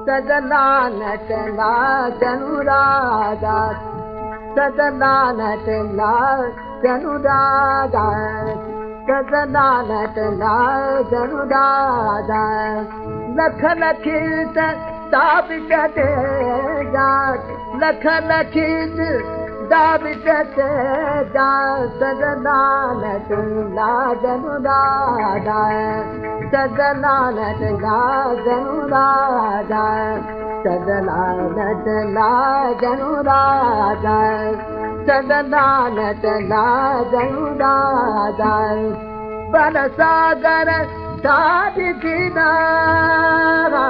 सजना नटना जनुराधा सजना नटना जनुराधा सजना नटना जनुराधा लख लखित ताबित जा लख लखित ताबित जा सजना नटना जनुराधा सजना नटना जनुराधा सजना नटना जनुराधा सजना नटना जनुराधा बनसागर साधि किनारा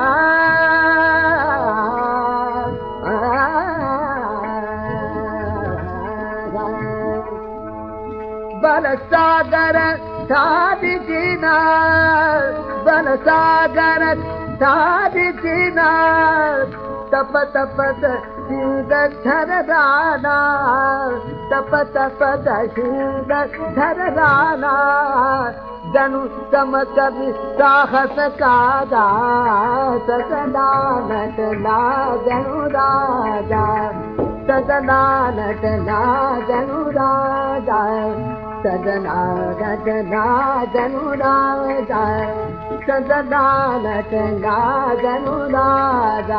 बनसागर साधि किनार बनसागर साधि किनार तप तप धर राना तप तप धर राना जनु तम कवि साहस कादा सजना नटना जनुराधा सजना नटना जनुराधा सजना नटना जनुराधा सजना नटना जनुराधा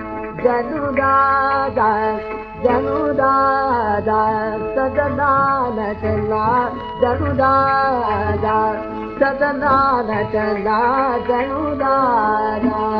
जनुराधा जनुराधा सजना नटना जनुराधा सजना नटना जनुराधा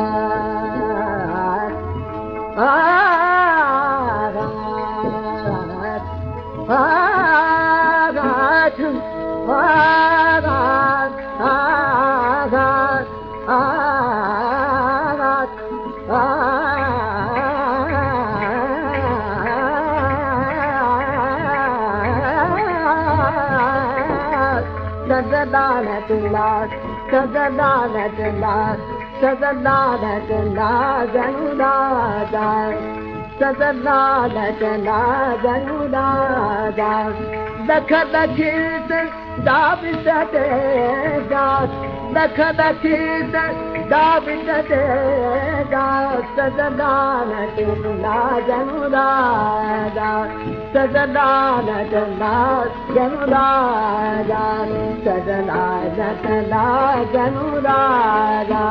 सजना नटना सजना नटना सजना नटना जनुराधा सजना नटना जनुराधा लख लखित दाबित जा लख लखित दाबित जा सजना नटना जनुराधा सजना नटना जनुराधा सजना नटना जनुराधा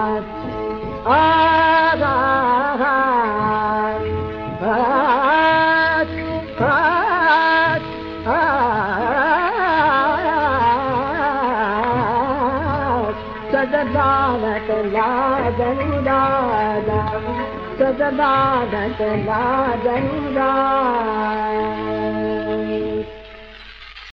सजना नटना जनुराधा सजना नटना जनुराधा